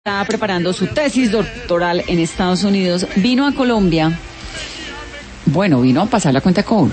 Está preparando su tesis doctoral en Estados Unidos, vino a Colombia, vino a pasar la cuenta de cobro.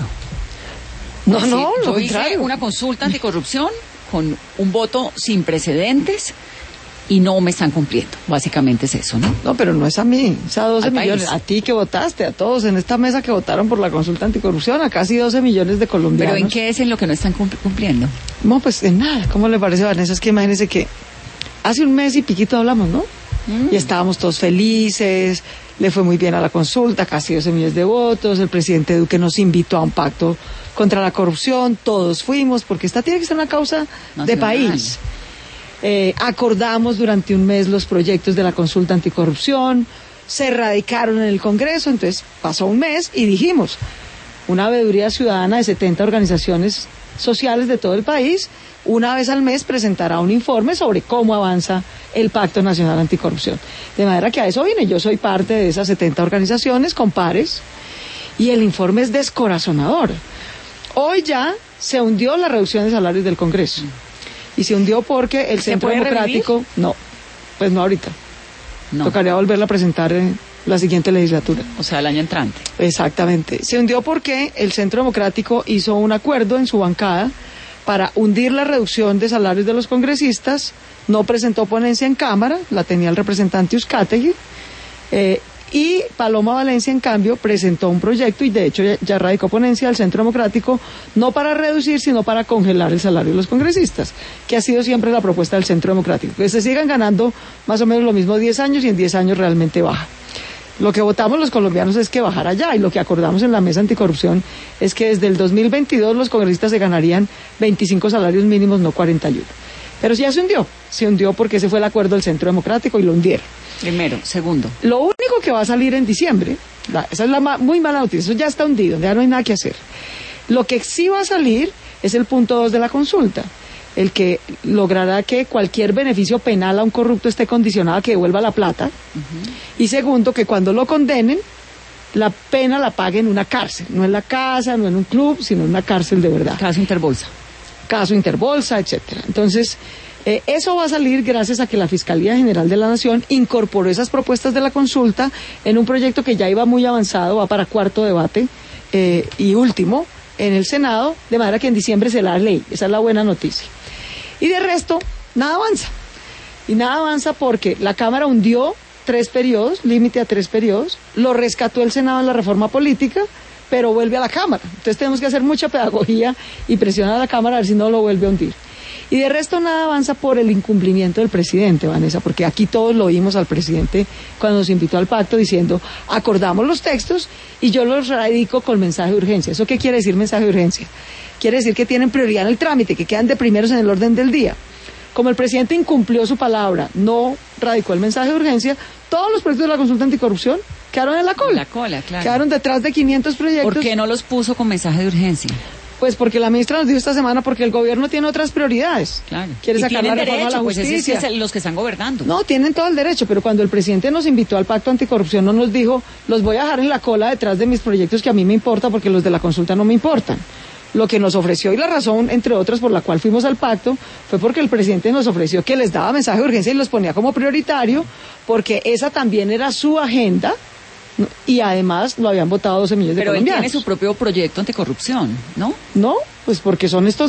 Lo hice una consulta anticorrupción con un voto sin precedentes y no me están cumpliendo. Básicamente es eso, ¿no? No, pero no es a mí, es a 12 millones. País. A ti que votaste, a todos en esta mesa que votaron por la consulta anticorrupción, a casi 12 millones de colombianos. ¿Pero en qué es en lo que no están cumpliendo? No, pues en nada. ¿Cómo le parece, Vanessa? Es que imagínese que hace un mes y piquito hablamos, ¿no? Y estábamos todos felices, le fue muy bien a la consulta, casi 12 millones de votos, el presidente Duque nos invitó a un pacto contra la corrupción, todos fuimos, porque esta tiene que ser una causa de país. Acordamos durante un mes los proyectos de la consulta anticorrupción, se radicaron en el Congreso, entonces pasó un mes y dijimos, una veeduría ciudadana de 70 organizaciones sociales de todo el país, una vez al mes presentará un informe sobre cómo avanza el Pacto Nacional Anticorrupción. De manera que a eso vine, yo soy parte de esas 70 organizaciones con pares, y el informe es descorazonador. Hoy ya se hundió la reducción de salarios del Congreso. Y se hundió porque el Centro Democrático... No, pues no ahorita. No. Tocaría volverla a presentar en la siguiente legislatura. O sea, el año entrante. Exactamente. Se hundió porque el Centro Democrático hizo un acuerdo en su bancada para hundir la reducción de salarios de los congresistas, no presentó ponencia en Cámara, la tenía el representante Uzcategui, y Paloma Valencia, en cambio, presentó un proyecto, y de hecho ya radicó ponencia del Centro Democrático, no para reducir, sino para congelar el salario de los congresistas, que ha sido siempre la propuesta del Centro Democrático, que se sigan ganando más o menos lo mismo 10 años, y en 10 años realmente baja. Lo que votamos los colombianos es que bajara ya, y lo que acordamos en la mesa anticorrupción es que desde el 2022 los congresistas se ganarían 25 salarios mínimos, no 41. Pero ya se hundió porque ese fue el acuerdo del Centro Democrático y lo hundieron. Primero. Segundo. Lo único que va a salir en diciembre, esa es la muy mala noticia, eso ya está hundido, ya no hay nada que hacer. Lo que sí va a salir es el punto 2 de la consulta, el que logrará que cualquier beneficio penal a un corrupto esté condicionado a que devuelva la plata. Y segundo, que cuando lo condenen, la pena la pague en una cárcel, no en la casa, no en un club, sino en una cárcel de verdad. Caso Interbolsa, etcétera. Entonces, eso va a salir gracias a que la Fiscalía General de la Nación incorporó esas propuestas de la consulta en un proyecto que ya iba muy avanzado, va para cuarto debate y último en el Senado, de manera que en diciembre se la ley. Esa es la buena noticia. Y de resto, nada avanza. Y nada avanza porque la Cámara hundió 3 periodos, límite a 3 periodos, lo rescató el Senado en la reforma política, pero vuelve a la Cámara. Entonces tenemos que hacer mucha pedagogía y presionar a la Cámara a ver si no lo vuelve a hundir. Y de resto nada avanza por el incumplimiento del presidente, Vanessa, porque aquí todos lo oímos al presidente cuando nos invitó al pacto diciendo, acordamos los textos y yo los radico con mensaje de urgencia. ¿Eso qué quiere decir mensaje de urgencia? Quiere decir que tienen prioridad en el trámite, que quedan de primeros en el orden del día. Como el presidente incumplió su palabra, no radicó el mensaje de urgencia, todos los proyectos de la consulta anticorrupción quedaron en la cola. Claro. Quedaron detrás de 500 proyectos. ¿Por qué no los puso con mensaje de urgencia? Pues porque la ministra nos dijo esta semana porque el gobierno tiene otras prioridades. Claro. Quiere sacar la reforma a la justicia. Pues los que están gobernando. No, tienen todo el derecho, pero cuando el presidente nos invitó al pacto anticorrupción no nos dijo, los voy a dejar en la cola detrás de mis proyectos que a mí me importa porque los de la consulta no me importan. Lo que nos ofreció, y la razón, entre otras, por la cual fuimos al pacto, fue porque el presidente nos ofreció que les daba mensaje de urgencia y los ponía como prioritario, porque esa también era su agenda, y además lo habían votado 12 millones de colombianos. Pero él tiene su propio proyecto anticorrupción, ¿no? No, pues porque son estos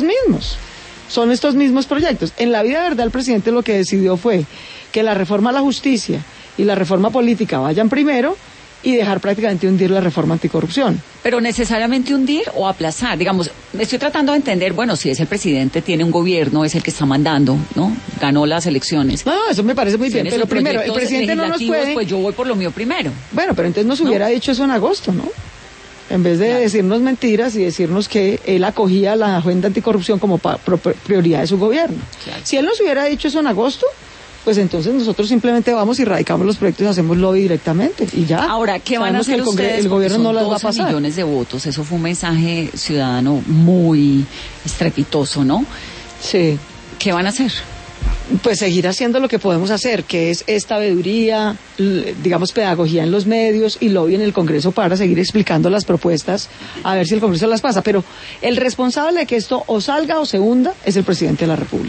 mismos proyectos. En la vida de verdad el presidente lo que decidió fue que la reforma a la justicia y la reforma política vayan primero y dejar prácticamente hundir la reforma anticorrupción. Pero necesariamente hundir o aplazar, digamos, estoy tratando de entender, si es el presidente, tiene un gobierno, es el que está mandando, ¿no? Ganó las elecciones. No, eso me parece muy bien, pero primero, el presidente no nos puede... Pues yo voy por lo mío primero. Bueno, pero entonces nos hubiera dicho eso en agosto, ¿no? En vez de decirnos mentiras y decirnos que él acogía la agenda anticorrupción como prioridad de su gobierno. Claro. Si él nos hubiera dicho eso en agosto, pues entonces nosotros simplemente vamos y radicamos los proyectos y hacemos lobby directamente y ya. Ahora, ¿qué van a hacer ustedes? El gobierno no las va a pasar. 12 millones de votos, eso fue un mensaje ciudadano muy estrepitoso, ¿no? Sí. ¿Qué van a hacer? Pues seguir haciendo lo que podemos hacer, que es esta veeduría, digamos, pedagogía en los medios y lobby en el Congreso para seguir explicando las propuestas, a ver si el Congreso las pasa. Pero el responsable de que esto o salga o se hunda es el presidente de la República.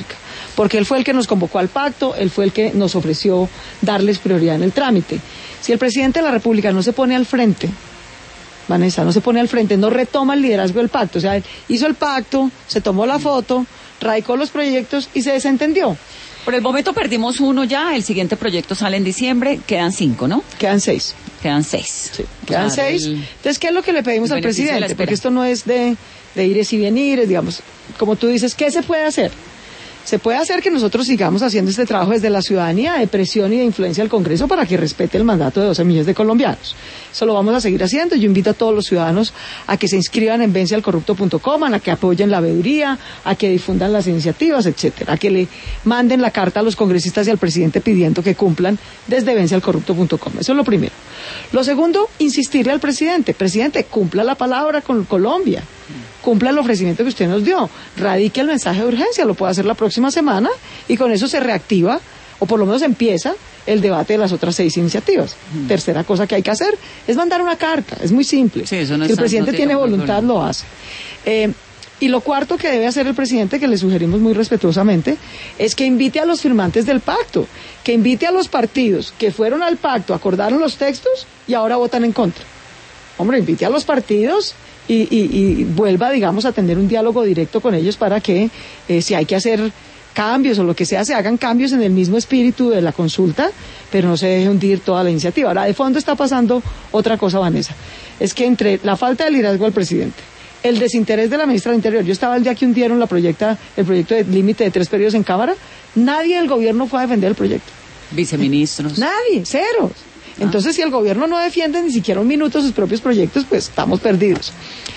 porque él fue el que nos convocó al pacto, él fue el que nos ofreció darles prioridad en el trámite. Si el presidente de la República no se pone al frente, Vanessa, no se pone al frente, no retoma el liderazgo del pacto, o sea, hizo el pacto, se tomó la foto, radicó los proyectos y se desentendió. Por el momento perdimos uno ya, el siguiente proyecto sale en diciembre, quedan 5, ¿no? Quedan 6. Quedan 6. Sí, quedan 6. Entonces, ¿qué es lo que le pedimos al presidente? Porque esto no es de ires y venires, digamos, como tú dices, ¿qué se puede hacer? Se puede hacer que nosotros sigamos haciendo este trabajo desde la ciudadanía de presión y de influencia del Congreso para que respete el mandato de 12 millones de colombianos. Eso lo vamos a seguir haciendo. Yo invito a todos los ciudadanos a que se inscriban en vencialcorrupto.com, a que apoyen la veeduría, a que difundan las iniciativas, etcétera, a que le manden la carta a los congresistas y al presidente pidiendo que cumplan desde vencialcorrupto.com. Eso es lo primero. Lo segundo, insistirle al presidente. Presidente, cumpla la palabra con Colombia. Cumpla el ofrecimiento que usted nos dio, radique el mensaje de urgencia, lo puede hacer la próxima semana y con eso se reactiva, o por lo menos empieza, el debate de las otras 6 iniciativas. Tercera cosa que hay que hacer es mandar una carta, es muy simple. Sí, eso no si el presidente no tiene voluntad, lo hace. Y lo cuarto que debe hacer el presidente, que le sugerimos muy respetuosamente, es que invite a los firmantes del pacto, que invite a los partidos que fueron al pacto, acordaron los textos y ahora votan en contra. Hombre, invite a los partidos y vuelva, digamos, a tener un diálogo directo con ellos para que si hay que hacer cambios o lo que sea, se hagan cambios en el mismo espíritu de la consulta, pero no se deje hundir toda la iniciativa. Ahora, de fondo está pasando otra cosa, Vanessa, es que entre la falta de liderazgo del presidente, el desinterés de la ministra del Interior, yo estaba el día que hundieron el proyecto de límite de 3 periodos en Cámara, nadie del gobierno fue a defender el proyecto. Viceministros. Nadie, cero. Entonces, si el gobierno no defiende ni siquiera un minuto sus propios proyectos, pues estamos perdidos.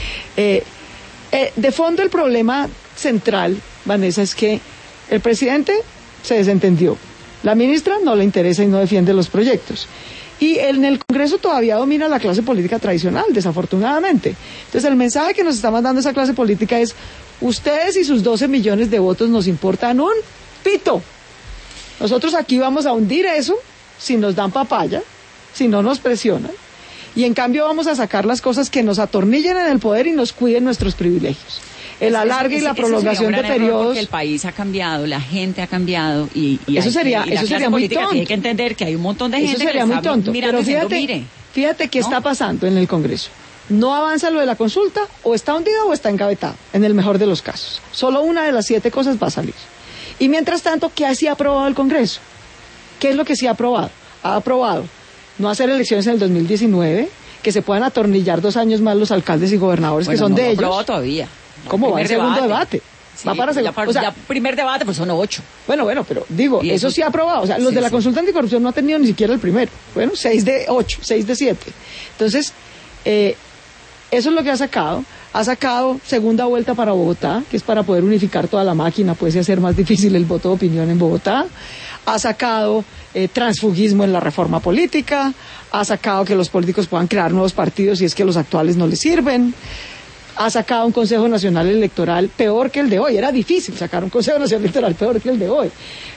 De fondo, el problema central, Vanessa, es que el presidente se desentendió. La ministra no le interesa y no defiende los proyectos. Y en el Congreso todavía domina la clase política tradicional, desafortunadamente. Entonces, el mensaje que nos está mandando esa clase política es: ustedes y sus 12 millones de votos nos importan un pito. Nosotros aquí vamos a hundir eso si nos dan papaya, si no nos presionan, y en cambio vamos a sacar las cosas que nos atornillen en el poder y nos cuiden nuestros privilegios. El alargue y la prolongación de periodos. Porque el país ha cambiado, la gente ha cambiado y eso sería muy tonto. Hay que entender que hay un montón de gente eso sería que muy está tonto. mirando Pero fíjate qué está pasando en el Congreso. No avanza lo de la consulta, o está hundido o está engavetado, en el mejor de los casos. Solo una de las 7 cosas va a salir. Y mientras tanto, ¿qué sí ha aprobado el Congreso? ¿Qué es lo que sí ha aprobado? Ha aprobado no hacer elecciones en el 2019, que se puedan atornillar 2 años más los alcaldes y gobernadores que son de ellos. No aprobado todavía. ¿Cómo va el segundo debate? Sí, va para segundo. O sea, ya primer debate, pues son 8. Bueno, pero digo, eso sí ha aprobado. O sea, los de la consulta anticorrupción no han tenido ni siquiera el primero. Bueno, 6 de 8, 6 de 7. Entonces, eso es lo que ha sacado. Ha sacado segunda vuelta para Bogotá, que es para poder unificar toda la máquina, pues, y hacer más difícil el voto de opinión en Bogotá. Ha sacado transfugismo en la reforma política. Ha sacado que los políticos puedan crear nuevos partidos si es que los actuales no les sirven. Ha sacado un Consejo Nacional Electoral peor que el de hoy. Era difícil sacar un Consejo Nacional Electoral peor que el de hoy.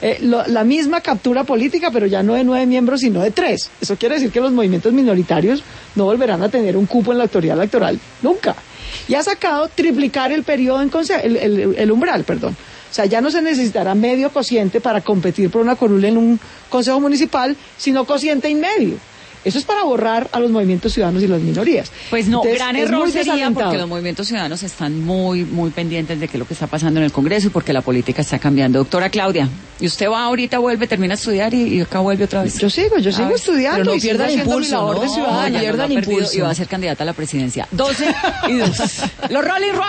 La misma captura política, pero ya no de 9 miembros, sino de 3. Eso quiere decir que los movimientos minoritarios no volverán a tener un cupo en la autoridad electoral nunca. Y ha sacado triplicar el periodo en el umbral, perdón. O sea, ya no se necesitará medio cociente para competir por una curul en un consejo municipal, sino cociente y medio. Eso es para borrar a los movimientos ciudadanos y las minorías. Pues no, entonces, gran error sería porque los movimientos ciudadanos están muy pendientes de qué es lo que está pasando en el Congreso y porque la política está cambiando. Doctora Claudia, ¿y usted va ahorita, vuelve, termina a estudiar y acá vuelve otra vez? Yo sigo estudiando. Pero no y pierdan impulso, de ciudadana. No pierdan impulso. Y va a ser candidata a la presidencia. 12 y 2. Los Rolling Rock.